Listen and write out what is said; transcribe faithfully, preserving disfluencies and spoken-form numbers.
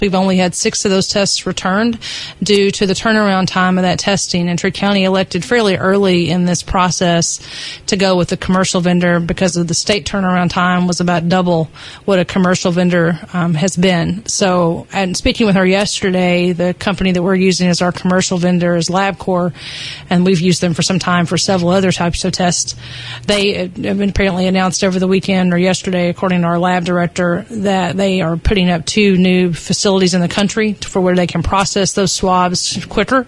We've only had six of those tests returned due to the turnaround time of that testing. And Trigg County elected fairly early in this process to go with the commercial vendor because of the state turnaround time was about double what a commercial vendor um, has been. So, and speaking with her yesterday, the company that we're using as our commercial vendor is LabCorp, and we've used them for some time for several other types of tests. They have been apparently announced over the weekend or yesterday, according to our lab director, that they are putting up two new facilities in the country for where they can process those swabs quicker.